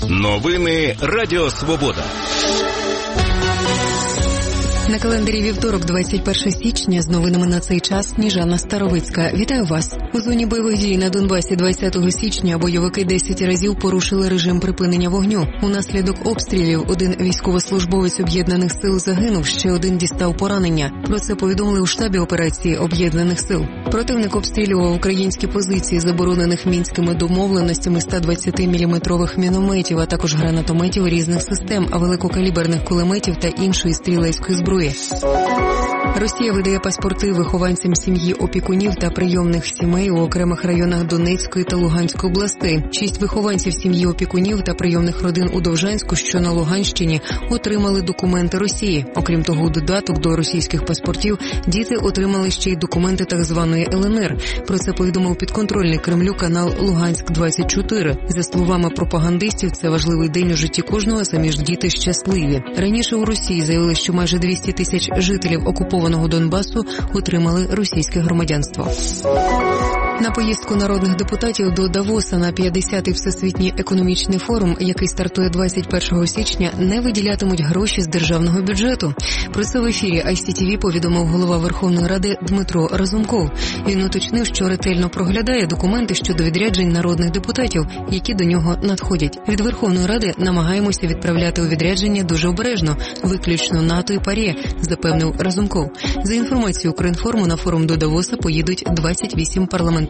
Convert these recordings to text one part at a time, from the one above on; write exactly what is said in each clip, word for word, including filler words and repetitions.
Новини Радіо Свобода. На календарі вівторок, двадцять перше січня, з новинами на цей час Сніжана Старовицька. Вітаю вас. У зоні бойових дій на Донбасі двадцятого січня бойовики десять разів порушили режим припинення вогню. Унаслідок обстрілів один військовослужбовець Об'єднаних сил загинув, ще один дістав поранення. Про це повідомили у штабі операції Об'єднаних сил. Противник обстрілював українські позиції, заборонених мінськими домовленостями ста двадцятиміліметрових мінометів, а також гранатометів різних систем, а великокаліберних кулеметів та іншої стрілецької зброї. Росія видає паспорти вихованцям сім'ї опікунів та прийомних сімей у окремих районах Донецької та Луганської областей. Шість вихованців сім'ї опікунів та прийомних родин у Довжанську, що на Луганщині, отримали документи Росії. Окрім того, у додаток до російських паспортів діти отримали ще й документи так званої ел ен ер. Про це повідомив підконтрольний Кремлю канал Луганськ двадцять чотири. За словами пропагандистів, це важливий день у житті кожного, самі ж діти щасливі. Раніше у Росії заявили, що майже двісті тисяч жителів окупованого Донбасу отримали російське громадянство. На поїздку народних депутатів до Давоса на п'ятдесятий Всесвітній економічний форум, який стартує двадцять першого січня, не виділятимуть гроші з державного бюджету. Про це в ефірі ай сі ті ві повідомив голова Верховної Ради Дмитро Разумков. Він уточнив, що ретельно проглядає документи щодо відряджень народних депутатів, які до нього надходять. Від Верховної Ради намагаємося відправляти у відрядження дуже обережно, виключно НАТО і ПАРЄ, запевнив Разумков. За інформацією Укрінформу, на форум до Давоса поїдуть двадцять вісім парламентарів.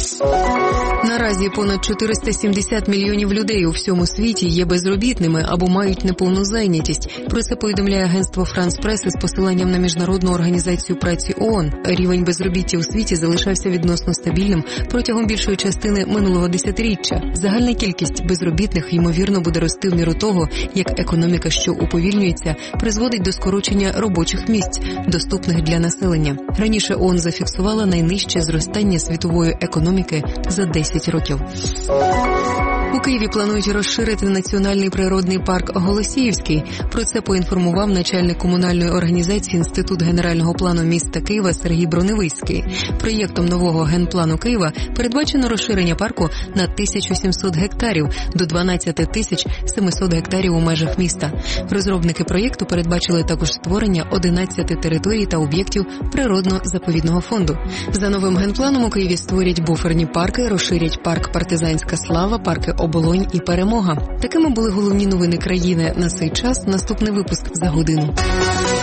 Наразі понад чотириста сімдесят мільйонів людей у всьому світі є безробітними або мають неповну зайнятість. Про це повідомляє агентство Франс Прес із посиланням на Міжнародну організацію праці ООН. Рівень безробіття у світі залишався відносно стабільним протягом більшої частини минулого десятиріччя. Загальна кількість безробітних, ймовірно, буде рости в міру того, як економіка, що уповільнюється, призводить до скорочення робочих місць, доступних для населення. Раніше ООН зафіксувала найнижче зростання світової економіки за десять років. У Києві планують розширити національний природний парк Голосіївський. Про це поінформував начальник комунальної організації Інститут генерального плану міста Києва Сергій Броневицький. Проєктом нового генплану Києва передбачено розширення парку на тисячу сімсот гектарів до дванадцять тисяч сімсот гектарів у межах міста. Розробники проєкту передбачили також створення одинадцяти територій та об'єктів природно-заповідного фонду. За новим генпланом у Києві створять буферні парки, розширять парк Партизанська слава, парки Оболонь і Перемога. Такими були головні новини країни на цей час. Наступний випуск за годину.